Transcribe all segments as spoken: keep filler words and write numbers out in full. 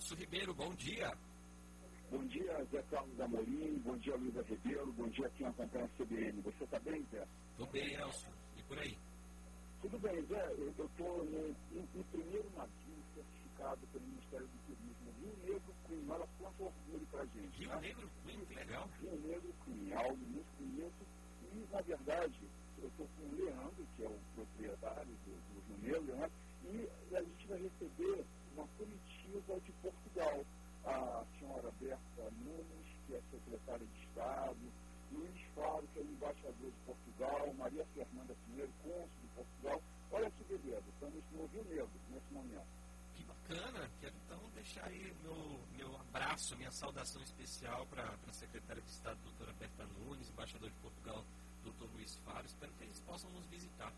Elcio Ribeiro, bom dia. Bom dia, Zé Carlos Amorim, bom dia, Luísa Ribeiro, bom dia quem acompanha a C B N. Você está bem, Zé? Estou bem, Elcio. E por aí? Tudo bem, Zé. Eu estou no, no, no primeiro navio certificado pelo Ministério do Turismo, Rio Negro Queen. Olha quanto orgulho para a gente. Rio tá? Negro Queen, que legal. Rio Negro Queen, algo muito bonito. E, na verdade, eu estou com o Leandro, que é o proprietário do, do Rio Negro, né? E a gente vai receber uma comitiva de Portugal. A senhora Berta Nunes, que é secretária de Estado, Luís Faro, que é o embaixador de Portugal, Maria Fernanda Pinheiro, cônsul de Portugal. Olha que beleza, estamos no Rio Negro nesse momento. Que bacana. Quero então deixar aí meu, meu abraço, minha saudação especial para a secretária de Estado, doutora Berta Nunes, embaixador de Portugal, doutor Luís Faro. Espero que eles possam nos visitar.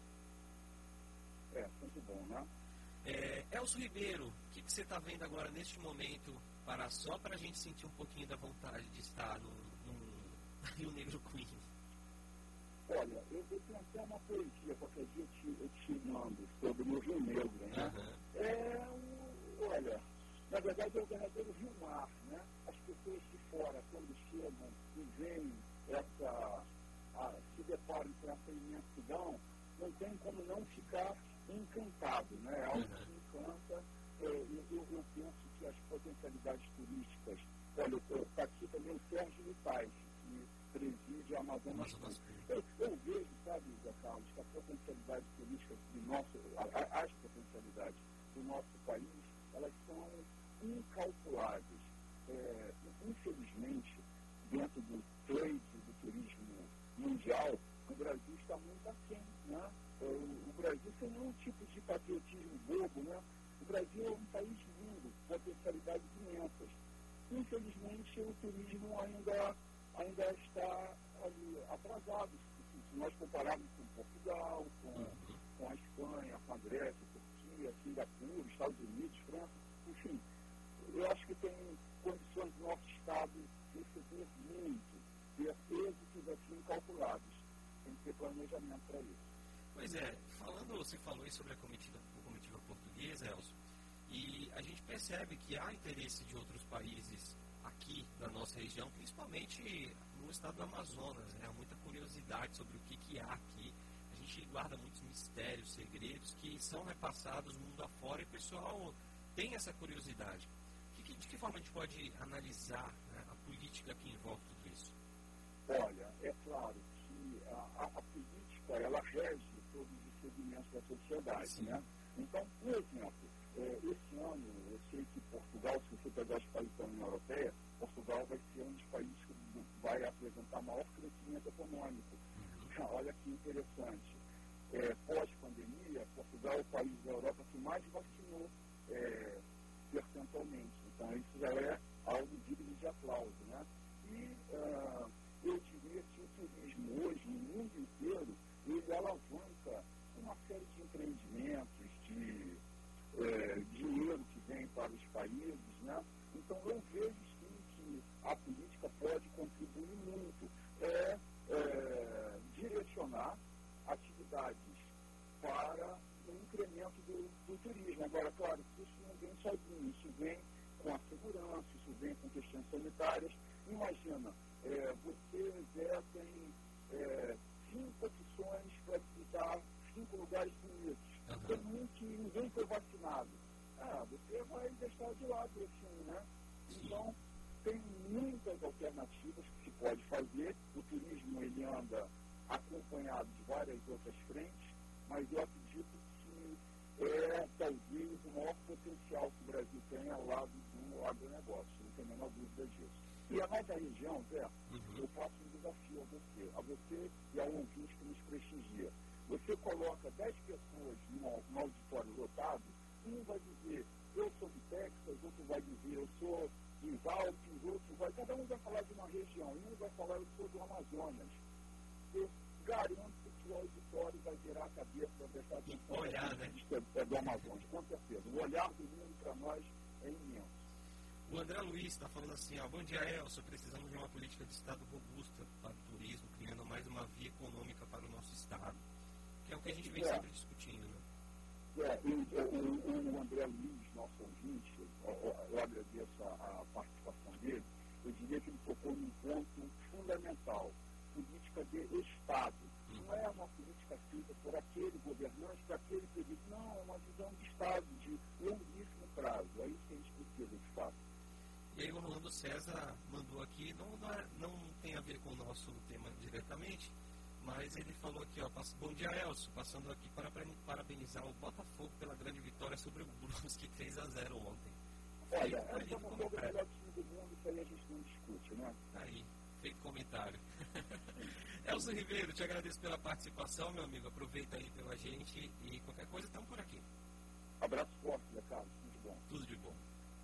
É, muito bom, né? É, Elcio Ribeiro, o que, que você está vendo agora neste momento, para, só para a gente sentir um pouquinho da vontade de estar no, no Rio Negro Queen? Olha, eu, eu tenho até uma poesia, qualquer dia eu te, eu te mando sobre o Rio Negro, né? Uhum. É um, olha, na verdade é o verdadeiro Rio Mar, né? As pessoas de fora, quando chegam e veem essa, a, se deparam com essa imensidão, não tem como não ficar encantado, né? É algo que encanta. É, eu, eu penso que as potencialidades turísticas, olha, está aqui também o Sérgio Lutais, que preside a Amazonas. Eu, eu vejo, sabe, Zé Carlos, que a potencialidade turística do nosso, a, as potencialidades do nosso país, elas são incalculáveis. É, infelizmente, dentro do trade do turismo mundial, o Brasil está muito aquém, né? O Brasil sem nenhum tipo de patriotismo bobo, né? O Brasil é um país lindo, potencialidades imensas. Infelizmente, o turismo ainda, ainda está ali, atrasado. Se nós compararmos com Portugal, com, com a Espanha, com a Grécia, Turquia, Singapura, Estados Unidos, França, enfim, eu acho que tem condições do nosso Estado de receber muito, ter êxitos assim incalculáveis. Tem que ter planejamento para isso. Pois é, falando, você falou aí sobre a comitiva, a comitiva portuguesa, Elcio, e a gente percebe que há interesse de outros países aqui da nossa região, principalmente no estado do Amazonas, né? Há muita curiosidade sobre o que, que há aqui. A gente guarda muitos mistérios, segredos que são repassados mundo afora e o pessoal tem essa curiosidade. De que, de que forma a gente pode analisar, né, a política que envolve tudo isso? Olha, é claro que a, a, a política, ela rege todos os segmentos da sociedade, Sim. né? Então, por exemplo, é, esse ano, eu sei que Portugal, se você pegar os países da União Europeia, Portugal vai ser um dos países que vai apresentar maior crescimento econômico. Uhum. Olha que interessante. É, pós-pandemia, Portugal é o país da Europa que mais vacinou é, percentualmente. Então, isso já é algo digno de aplauso, né? E uh, eu diria que o turismo hoje, no mundo inteiro, ele alavanca uma série de empreendimentos, de é, dinheiro que vem para os países, né? Então eu vejo sim que a política pode contribuir muito, é, é direcionar atividades para o incremento do, do turismo. Agora, claro, isso não vem sozinho, isso vem com a segurança, isso vem com questões sanitárias. Imagina, é, você Zé, tem é, cinco opções para visitar cinco lugares bonitos. Uhum. Tem um que ninguém foi vacinado. Ah, você vai deixar de lado esse um, né? Então, tem muitas alternativas que se pode fazer. O turismo, ele anda acompanhado de várias outras frentes, mas eu acredito que é, talvez, o maior potencial que o Brasil tem ao lado do agronegócio. Não tem a menor dúvida disso. E a nossa região, Zé, uhum. eu faço um desafio a você, a você e ao ouvinte que nos prestigia. Você coloca dez pessoas num auditório lotado, um vai dizer, eu sou de Texas, outro vai dizer, eu sou dos Alpes, outro vai... Cada um vai falar de uma região, um vai falar, eu sou do Amazonas. Eu garanto que o auditório vai virar a cabeça, vai prestar atenção. Olhar, né? É do Amazonas, com certeza. O olhar do mundo para nós é imenso. O André Luiz está falando assim, ó, bom dia, Elcio, precisamos de uma política de Estado robusta para o turismo, criando mais uma via econômica para o nosso Estado, que é o que a gente vem é. sempre discutindo, né? É, o, o, o André Luiz, nosso ouvinte, eu, eu agradeço César mandou aqui, não, não, é, não tem a ver com o nosso tema diretamente, mas ele falou aqui, ó, bom dia, Elcio, passando aqui para parabenizar o Botafogo pela grande vitória sobre o Brusque três a zero ontem. Olha, essa é uma coisa melhor time do mundo, isso aí a gente não discute, né? Aí, feito comentário. Elcio Ribeiro, te agradeço pela participação, meu amigo, aproveita aí pela gente e qualquer coisa, estamos por aqui. Abraço forte, né, Carlos?